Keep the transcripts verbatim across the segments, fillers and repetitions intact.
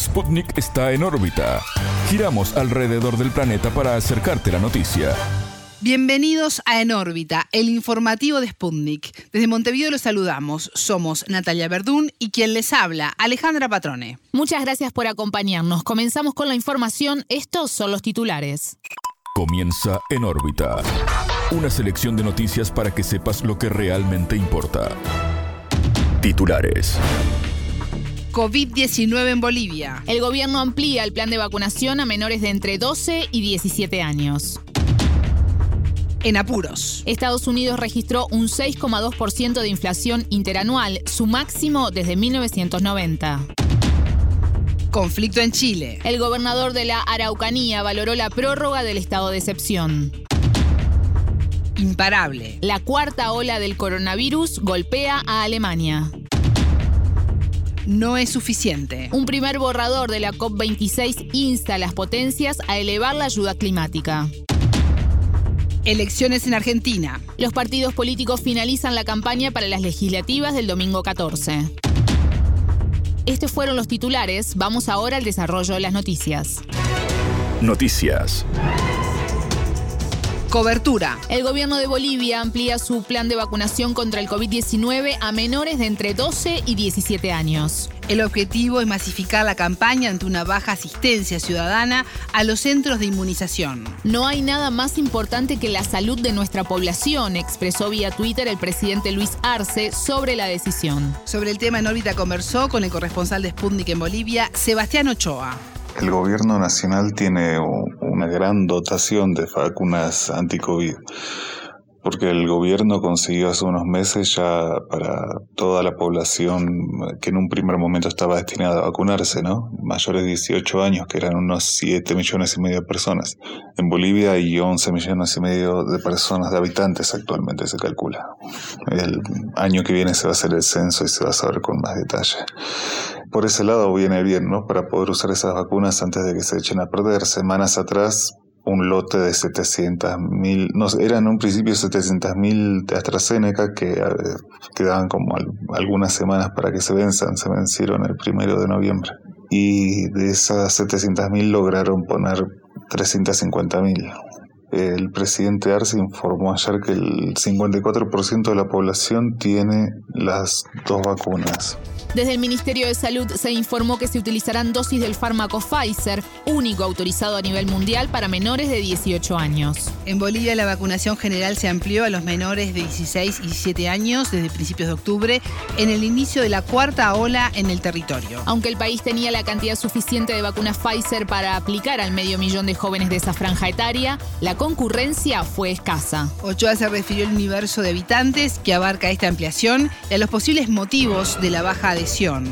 Sputnik está en órbita. Giramos alrededor del planeta para acercarte la noticia. Bienvenidos a En órbita, el informativo de Sputnik. Desde Montevideo los saludamos. Somos Natalia Verdún y quien les habla, Alejandra Patrone. Muchas gracias por acompañarnos. Comenzamos con la información. Estos son los titulares. Comienza En órbita. Una selección de noticias para que sepas lo que realmente importa. Titulares. COVID diecinueve en Bolivia. El gobierno amplía el plan de vacunación a menores de entre doce y diecisiete años. En apuros. Estados Unidos registró un seis coma dos por ciento de inflación interanual, su máximo desde mil novecientos noventa. Conflicto en Chile. El gobernador de la Araucanía valoró la prórroga del estado de excepción. Imparable. La cuarta ola del coronavirus golpea a Alemania. No es suficiente. Un primer borrador de la COP veintiséis insta a las potencias a elevar la ayuda climática. Elecciones en Argentina. Los partidos políticos finalizan la campaña para las legislativas del domingo catorce. Estos fueron los titulares. Vamos ahora al desarrollo de las noticias. Noticias. Cobertura. El gobierno de Bolivia amplía su plan de vacunación contra el COVID diecinueve a menores de entre doce y diecisiete años. El objetivo es masificar la campaña ante una baja asistencia ciudadana a los centros de inmunización. No hay nada más importante que la salud de nuestra población, expresó vía Twitter el presidente Luis Arce sobre la decisión. Sobre el tema En órbita conversó con el corresponsal de Sputnik en Bolivia, Sebastián Ochoa. El gobierno nacional tiene una gran dotación de vacunas anti-COVID, porque el gobierno consiguió hace unos meses ya para toda la población que en un primer momento estaba destinada a vacunarse, ¿no? Mayores de dieciocho años, que eran unos siete millones y medio de personas. En Bolivia hay once millones y medio de personas, de habitantes actualmente, se calcula. El año que viene se va a hacer el censo y se va a saber con más detalle. Por ese lado viene bien, ¿no? Para poder usar esas vacunas antes de que se echen a perder. Semanas atrás, un lote de setecientos mil, no, eran en un principio setecientos mil de AstraZeneca que eh, quedaban como al, algunas semanas para que se venzan, se vencieron el primero de noviembre. Y de esas setecientos mil lograron poner trescientos cincuenta mil. El presidente Arce informó ayer que el cincuenta y cuatro por ciento de la población tiene las dos vacunas. Desde el Ministerio de Salud se informó que se utilizarán dosis del fármaco Pfizer, único autorizado a nivel mundial para menores de dieciocho años. En Bolivia la vacunación general se amplió a los menores de dieciséis y diecisiete años desde principios de octubre en el inicio de la cuarta ola en el territorio. Aunque el país tenía la cantidad suficiente de vacunas Pfizer para aplicar al medio millón de jóvenes de esa franja etaria, la concurrencia fue escasa. Ochoa se refirió al universo de habitantes que abarca esta ampliación y a los posibles motivos de la baja adhesión.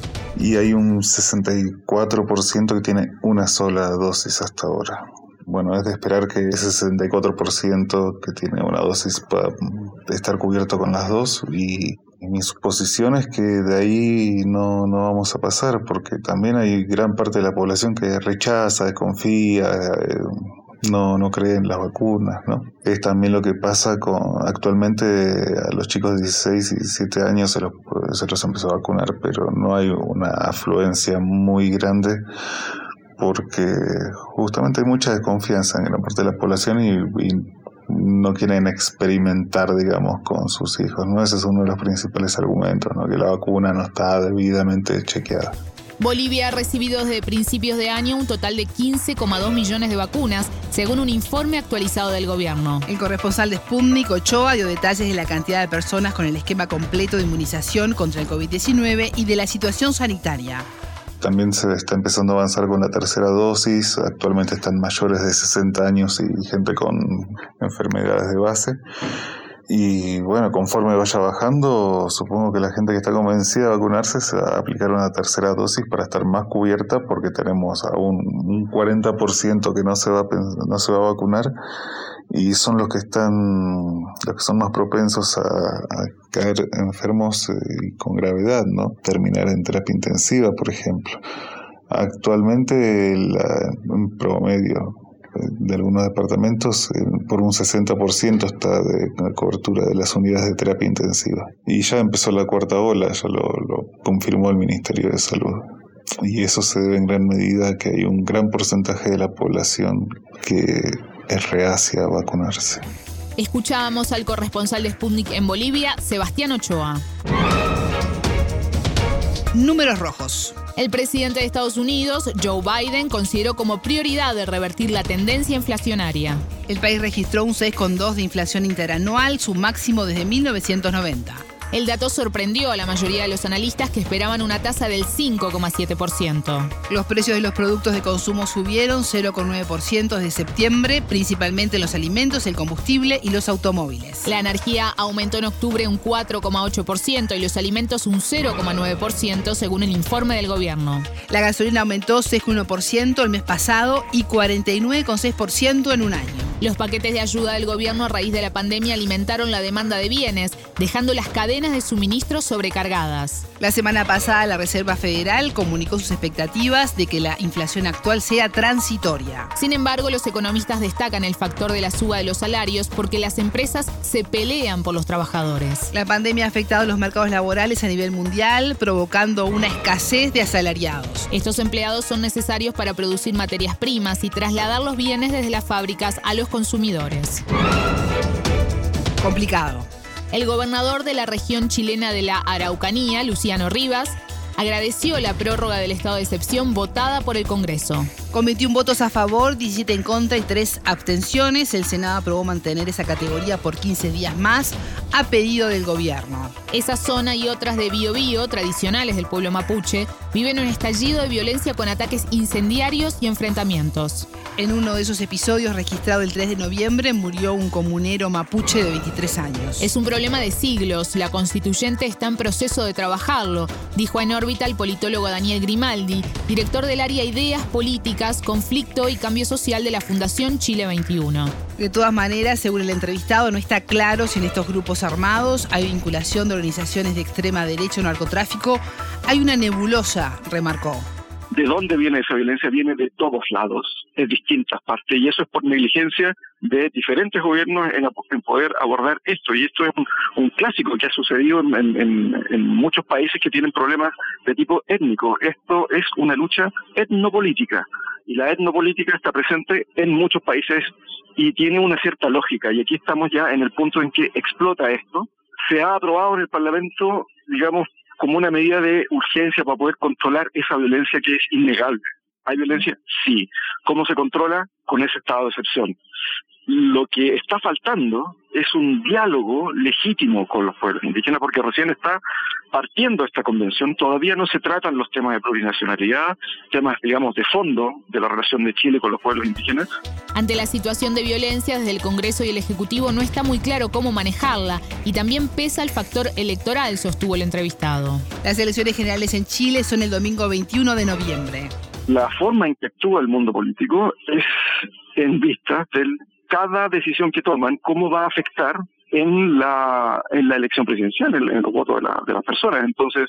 Y hay un sesenta y cuatro por ciento que tiene una sola dosis hasta ahora. Bueno, es de esperar que ese sesenta y cuatro por ciento que tiene una dosis pueda estar cubierto con las dos, y mi suposición es que de ahí no, no vamos a pasar, porque también hay gran parte de la población que rechaza, desconfía, eh, no, no cree en las vacunas, ¿no? Es también lo que pasa con actualmente a los chicos de dieciséis y diecisiete años se los, se los empezó a vacunar, pero no hay una afluencia muy grande porque justamente hay mucha desconfianza en gran parte de la población y, y no quieren experimentar, digamos, con sus hijos, ¿no? Ese es uno de los principales argumentos, ¿no? Que la vacuna no está debidamente chequeada. Bolivia ha recibido desde principios de año un total de quince coma dos millones de vacunas, según un informe actualizado del gobierno. El corresponsal de Sputnik, Ochoa, dio detalles de la cantidad de personas con el esquema completo de inmunización contra el COVID diecinueve y de la situación sanitaria. También se está empezando a avanzar con la tercera dosis. Actualmente están mayores de sesenta años y gente con enfermedades de base. Y bueno, conforme vaya bajando, supongo que la gente que está convencida de vacunarse se va a aplicar una tercera dosis para estar más cubierta, porque tenemos aún un cuarenta por ciento que no se va a, no se va a vacunar, y son los que están los que son más propensos a, a caer enfermos y con gravedad, ¿no? Terminar en terapia intensiva, por ejemplo. Actualmente, la, en promedio de algunos departamentos, por un sesenta por ciento está de la cobertura de las unidades de terapia intensiva. Y ya empezó la cuarta ola, ya lo, lo confirmó el Ministerio de Salud. y eso se debe en gran medida a que hay un gran porcentaje de la población que es reacia a vacunarse. Escuchábamos al corresponsal de Sputnik en Bolivia, Sebastián Ochoa. Números rojos. El presidente de Estados Unidos, Joe Biden, consideró como prioridad de revertir la tendencia inflacionaria. El país registró un seis coma dos por ciento de inflación interanual, su máximo desde mil novecientos noventa. El dato sorprendió a la mayoría de los analistas que esperaban una tasa del cinco coma siete por ciento. Los precios de los productos de consumo subieron cero coma nueve por ciento desde septiembre, principalmente en los alimentos, el combustible y los automóviles. La energía aumentó en octubre un cuatro coma ocho por ciento y los alimentos un cero coma nueve por ciento según el informe del gobierno. La gasolina aumentó seis coma uno por ciento el mes pasado y cuarenta y nueve coma seis por ciento en un año. Los paquetes de ayuda del gobierno a raíz de la pandemia alimentaron la demanda de bienes, dejando las cadenas de suministro sobrecargadas. La semana pasada la Reserva Federal comunicó sus expectativas de que la inflación actual sea transitoria. Sin embargo, los economistas destacan el factor de la suba de los salarios porque las empresas se pelean por los trabajadores. La pandemia ha afectado los mercados laborales a nivel mundial, provocando una escasez de asalariados. Estos empleados son necesarios para producir materias primas y trasladar los bienes desde las fábricas a los consumidores. Complicado. El gobernador de la región chilena de la Araucanía, Luciano Rivas, agradeció la prórroga del estado de excepción votada por el Congreso. Con veintiún votos a favor, diecisiete en contra y tres abstenciones, el Senado aprobó mantener esa categoría por quince días más a pedido del gobierno. Esa zona y otras de Biobío, tradicionales del pueblo mapuche, viven un estallido de violencia con ataques incendiarios y enfrentamientos. En uno de esos episodios registrado el tres de noviembre murió un comunero mapuche de veintitrés años. Es un problema de siglos, la constituyente está en proceso de trabajarlo, dijo en órbita el politólogo Daniel Grimaldi, director del área Ideas Políticas, Conflicto y Cambio Social de la Fundación Chile veintiuno. De todas maneras, según el entrevistado, no está claro si en estos grupos armados hay vinculación de organizaciones de extrema derecha o narcotráfico. Hay una nebulosa, remarcó. ¿De dónde viene esa violencia? Viene de todos lados, de distintas partes, y eso es por negligencia de diferentes gobiernos en, en poder abordar esto. Y esto es un, un clásico que ha sucedido en, en, en muchos países que tienen problemas de tipo étnico. Esto es una lucha etnopolítica, y la etnopolítica está presente en muchos países y tiene una cierta lógica, y aquí estamos ya en el punto en que explota esto. Se ha aprobado en el Parlamento, digamos, como una medida de urgencia para poder controlar esa violencia que es innegable. ¿Hay violencia? Sí. ¿Cómo se controla? Con ese estado de excepción. Lo que está faltando es un diálogo legítimo con los pueblos indígenas, porque recién está partiendo esta convención. Todavía no se tratan los temas de plurinacionalidad, temas, digamos, de fondo de la relación de Chile con los pueblos indígenas. Ante la situación de violencia, desde el Congreso y el Ejecutivo no está muy claro cómo manejarla y también pesa el factor electoral, sostuvo el entrevistado. Las elecciones generales en Chile son el domingo veintiuno de noviembre. La forma en que actúa el mundo político es en vista de cada decisión que toman, cómo va a afectar en la en la elección presidencial, en, en los votos de, la, de las personas. Entonces,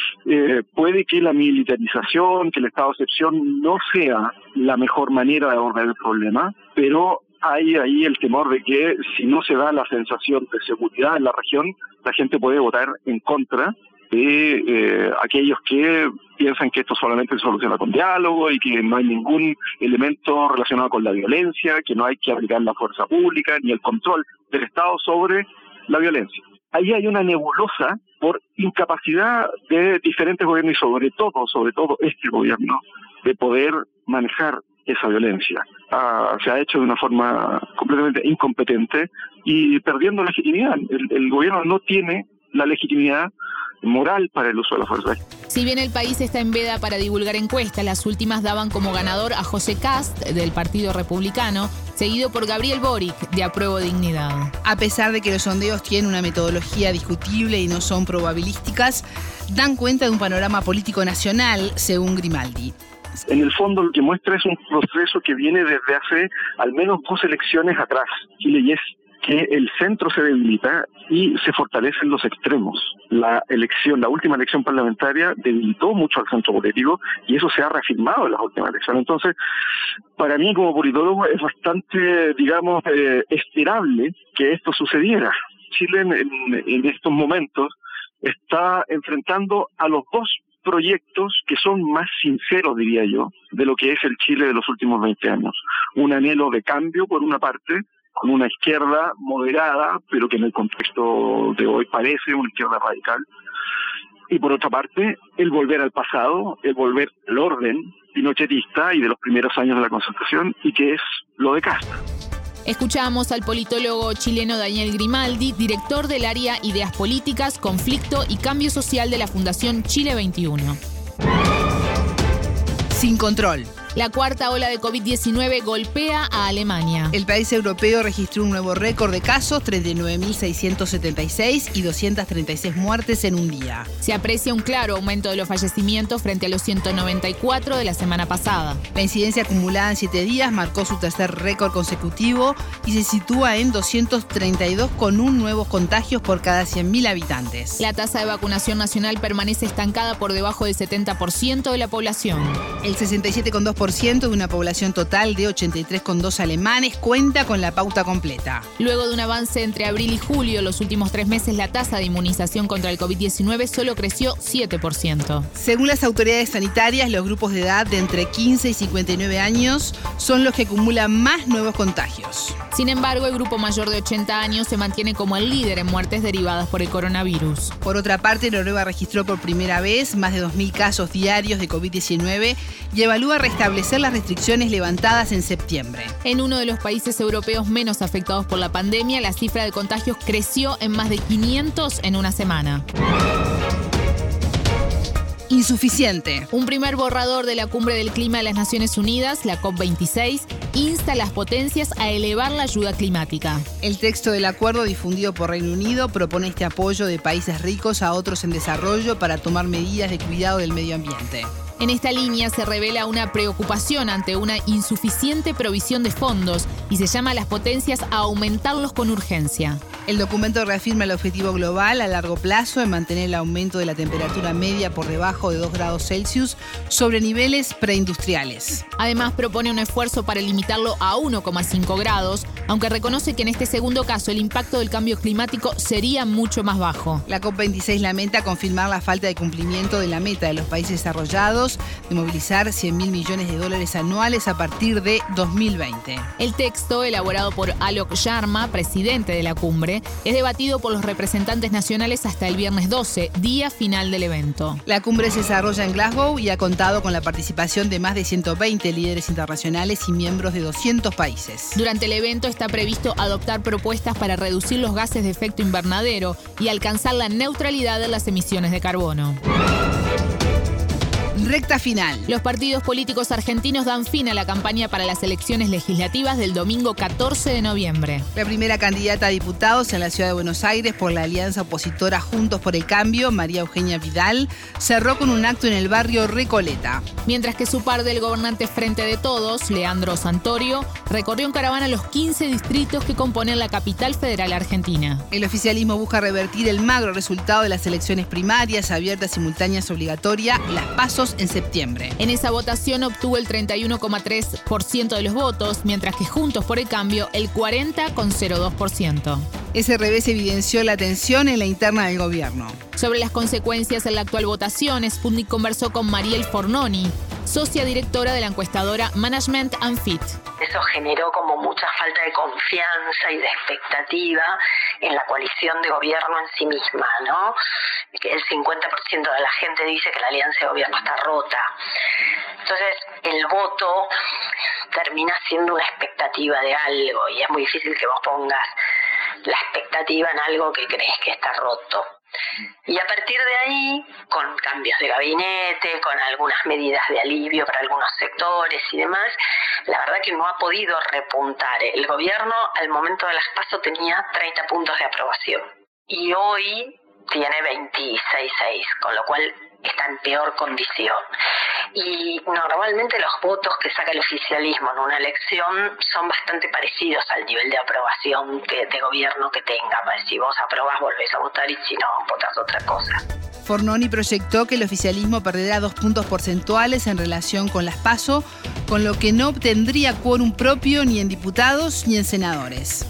eh, puede que la militarización, que el estado de excepción no sea la mejor manera de abordar el problema, pero hay ahí el temor de que si no se da la sensación de seguridad en la región, la gente puede votar en contra de eh, aquellos que piensan que esto solamente se soluciona con diálogo y que no hay ningún elemento relacionado con la violencia, que no hay que aplicar la fuerza pública ni el control del Estado sobre la violencia. Ahí hay una nebulosa por incapacidad de diferentes gobiernos y sobre todo, sobre todo este gobierno, de poder manejar esa violencia. Ah, se ha hecho de una forma completamente incompetente y perdiendo legitimidad. El, el gobierno no tiene la legitimidad moral para el uso de la fuerza. Si bien el país está en veda para divulgar encuestas, las últimas daban como ganador a José Kast, del Partido Republicano, seguido por Gabriel Boric, de Apruebo Dignidad. A pesar de que los sondeos tienen una metodología discutible y no son probabilísticas, dan cuenta de un panorama político nacional, según Grimaldi. En el fondo lo que muestra es un proceso que viene desde hace al menos dos elecciones atrás. Chile y es que el centro se debilita y se fortalecen los extremos. La elección, la última elección parlamentaria debilitó mucho al centro político y eso se ha reafirmado en las últimas elecciones. Entonces, para mí como politólogo es bastante, digamos, eh, esperable que esto sucediera. Chile en, en, en estos momentos está enfrentando a los dos proyectos que son más sinceros, diría yo, de lo que es el Chile de los últimos veinte años. Un anhelo de cambio, por una parte, con una izquierda moderada, pero que en el contexto de hoy parece una izquierda radical. Y por otra parte, el volver al pasado, el volver al orden pinochetista y de los primeros años de la Concertación, y que es lo de Casta. Escuchamos al politólogo chileno Daniel Grimaldi, director del área Ideas Políticas, Conflicto y Cambio Social de la Fundación Chile veintiuno. Sin control. La cuarta ola de covid diecinueve golpea a Alemania. El país europeo registró un nuevo récord de casos, treinta y nueve mil seiscientos setenta y seis y doscientas treinta y seis muertes en un día. Se aprecia un claro aumento de los fallecimientos frente a los ciento noventa y cuatro de la semana pasada. La incidencia acumulada en siete días marcó su tercer récord consecutivo y se sitúa en doscientos treinta y dos con un nuevos contagios por cada cien mil habitantes. La tasa de vacunación nacional permanece estancada por debajo del setenta por ciento de la población. El sesenta y siete coma dos por ciento de una población total de ochenta y tres coma dos alemanes cuenta con la pauta completa. Luego de un avance entre abril y julio, los últimos tres meses la tasa de inmunización contra el covid diecinueve solo creció siete por ciento. Según las autoridades sanitarias, los grupos de edad de entre quince y cincuenta y nueve años son los que acumulan más nuevos contagios. Sin embargo, el grupo mayor de ochenta años se mantiene como el líder en muertes derivadas por el coronavirus. Por otra parte, Noruega registró por primera vez más de dos mil casos diarios de covid diecinueve y evalúa restablecer las restricciones levantadas en septiembre. En uno de los países europeos menos afectados por la pandemia, la cifra de contagios creció en más de quinientos en una semana. Insuficiente. Un primer borrador de la Cumbre del Clima de las Naciones Unidas, la COP veintiséis, insta a las potencias a elevar la ayuda climática. El texto del acuerdo difundido por Reino Unido propone este apoyo de países ricos a otros en desarrollo para tomar medidas de cuidado del medio ambiente. En esta línea se revela una preocupación ante una insuficiente provisión de fondos y se llama a las potencias a aumentarlos con urgencia. El documento reafirma el objetivo global a largo plazo de mantener el aumento de la temperatura media por debajo de dos grados Celsius sobre niveles preindustriales. Además, propone un esfuerzo para limitarlo a uno coma cinco grados, aunque reconoce que en este segundo caso el impacto del cambio climático sería mucho más bajo. La COP veintiséis lamenta confirmar la falta de cumplimiento de la meta de los países desarrollados de movilizar cien mil millones de dólares anuales a partir de dos mil veinte. El texto, elaborado por Alok Sharma, presidente de la cumbre, es debatido por los representantes nacionales hasta el viernes doce, día final del evento. La cumbre se desarrolla en Glasgow y ha contado con la participación de más de ciento veinte líderes internacionales y miembros de doscientos países. Durante el evento está previsto adoptar propuestas para reducir los gases de efecto invernadero y alcanzar la neutralidad en las emisiones de carbono. Recta final. Los partidos políticos argentinos dan fin a la campaña para las elecciones legislativas del domingo catorce de noviembre. La primera candidata a diputados en la ciudad de Buenos Aires por la alianza opositora Juntos por el Cambio, María Eugenia Vidal, cerró con un acto en el barrio Recoleta. Mientras que su par del gobernante Frente de Todos, Leandro Santorio, recorrió en caravana los quince distritos que componen la capital federal argentina. El oficialismo busca revertir el magro resultado de las elecciones primarias, abiertas, simultáneas, obligatorias, las PASO en septiembre. En esa votación obtuvo el treinta y uno coma tres por ciento de los votos, mientras que Juntos por el Cambio el cuarenta coma cero dos por ciento. Ese revés evidenció la tensión en la interna del gobierno. Sobre las consecuencias en la actual votación, Sputnik conversó con Mariel Fornoni, socia directora de la encuestadora Management and Fit. Eso generó como mucha falta de confianza y de expectativa en la coalición de gobierno en sí misma, ¿no? Que el cincuenta por ciento de la gente dice que la alianza de gobierno está rota. Entonces, el voto termina siendo una expectativa de algo y es muy difícil que vos pongas la expectativa en algo que crees que está roto. Y a partir de ahí, con cambios de gabinete, con algunas medidas de alivio para algunos sectores y demás, la verdad que no ha podido repuntar. El gobierno al momento de las PASO tenía treinta puntos de aprobación y hoy tiene veintiséis coma seis, con lo cual está en peor condición. Y normalmente los votos que saca el oficialismo en una elección son bastante parecidos al nivel de aprobación que, de gobierno que tenga. Si vos aprobás, volvés a votar y si no, votás otra cosa. Fornoni proyectó que el oficialismo perderá dos puntos porcentuales en relación con las PASO, con lo que no obtendría quórum propio ni en diputados ni en senadores.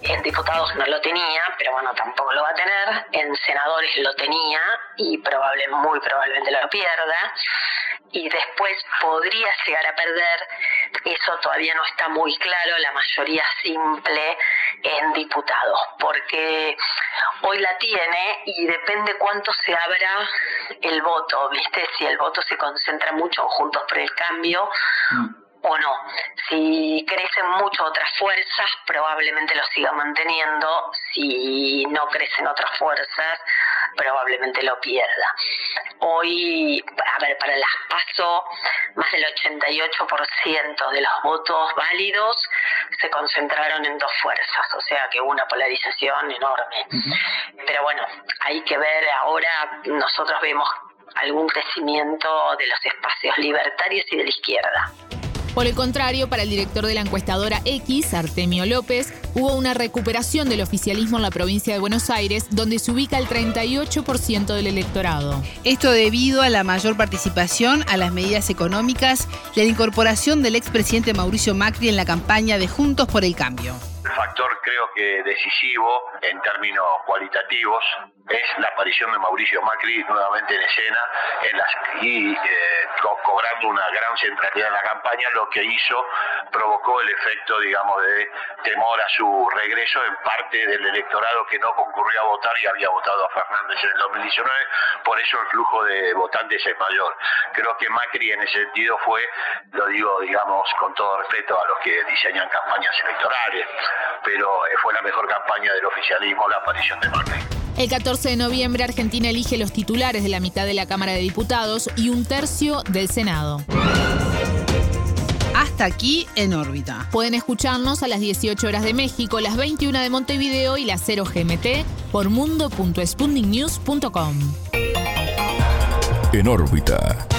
En diputados no lo tenía, pero bueno, tampoco lo va a tener. En senadores lo tenía y probable, muy probablemente lo pierda. Y después podría llegar a perder, eso todavía no está muy claro, la mayoría simple en diputados, porque hoy la tiene y depende cuánto se abra el voto, ¿viste? Si el voto se concentra mucho en Juntos por el Cambio o no. Si crecen mucho otras fuerzas, probablemente lo siga manteniendo. Si no crecen otras fuerzas, probablemente lo pierda. Hoy, a ver, para las PASO, más del ochenta y ocho por ciento de los votos válidos se concentraron en dos fuerzas, o sea que hubo una polarización enorme. Uh-huh. Pero bueno, hay que ver ahora, nosotros vemos algún crecimiento de los espacios libertarios y de la izquierda. Por el contrario, para el director de la encuestadora X, Artemio López, hubo una recuperación del oficialismo en la provincia de Buenos Aires, donde se ubica el treinta y ocho por ciento del electorado. Esto debido a la mayor participación, a las medidas económicas y a la incorporación del expresidente Mauricio Macri en la campaña de Juntos por el Cambio. El factor creo que decisivo en términos cualitativos es la aparición de Mauricio Macri nuevamente en escena en las, y eh, co- cobrando una gran centralidad en la campaña, lo que hizo, provocó el efecto, digamos, de temor a su regreso en parte del electorado que no concurrió a votar y había votado a Fernández en el dos mil diecinueve, por eso el flujo de votantes es mayor. Creo que Macri en ese sentido fue, lo digo, digamos, con todo respeto a los que diseñan campañas electorales, pero fue la mejor campaña del oficialismo la aparición de Macri. El catorce de noviembre, Argentina elige los titulares de la mitad de la Cámara de Diputados y un tercio del Senado. Hasta aquí En órbita. Pueden escucharnos a las dieciocho horas de México, las veintiuna de Montevideo y las cero G M T por mundo punto sputnik news punto com. En órbita.